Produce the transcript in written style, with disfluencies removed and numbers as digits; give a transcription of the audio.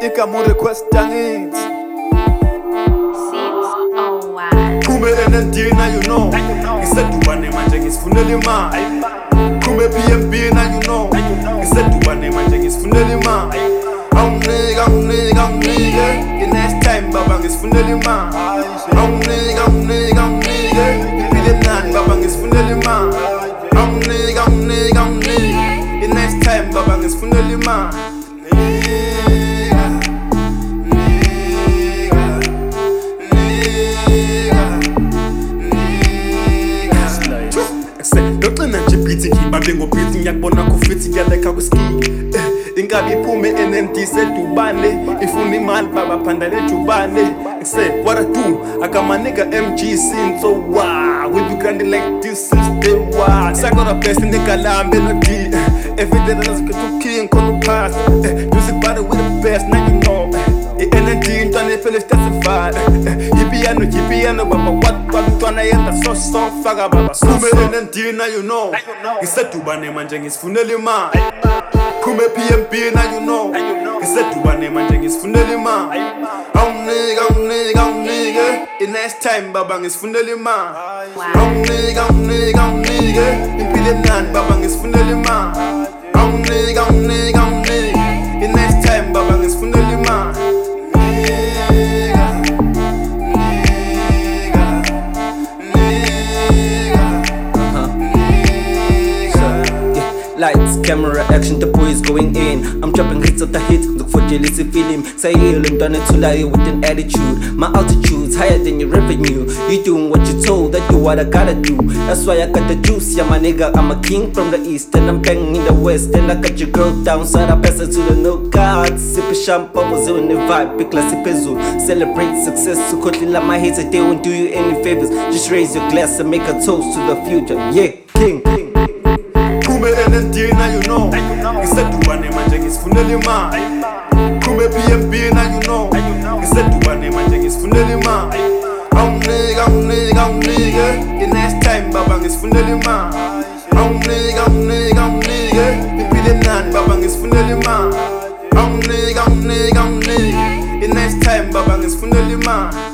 ikamu request yangithi kume NND na you know ngisedubane manje ngisifunela imali kume BNB na you know ngisedubane manje ngisifunela imali awunike the next time baba ngisifunela imali awunike ngipile mnandi baba ngisifunela imali awunike the next time baba ngisifunela imali Loxina nje beat ngibambe ngobeat ngiyakubona kufithi ngiyaleka kuskiki ingabi iphume NND sedubane ifuna imali baba phanda lejubane say what I do I got my nigga MG scene so wow we do grinding like this since day one I got the best nigga lambe no D every day that I get to king on the past music body with the best now you know NND intwana iphele testified yipiano baba what intwana yenda so faka baba kume NND na you know ngisedubane manje ngisifunela imali kume PMB na you know ngisedubane manje ngisifunela imali awunike the next time baba ngisifunela imali awunike impilo emnandi baba ngisifunela imali awunike the next time baba ngisifunela imali Lights, camera, action, the boy is going in. I'm dropping hits of the hit, look for jealousy, feel him. Say ill and done it to lie with an attitude. My altitude's higher than your revenue. You doing what you told, I do what I gotta do. That's why I got the juice, yeah my nigga. I'm a king from the east and I'm banging in the west. And I got your girl down, so I pass her to the no God. Sipping champagne, was in the vibe, big classy peso. Celebrate success, so quickly like my haters, they won't do you any favors. Just raise your glass and make a toast to the future. Yeah, king. Kume NND na you know ngisedubane manje ngisifunela imali kume BNB na you know ngisedubane manje ngisifunela imali awunike the next time baba ngisifunela imali awunike impilo emnandi baba ngisifunela imali awunike the next time baba ngisifunela imali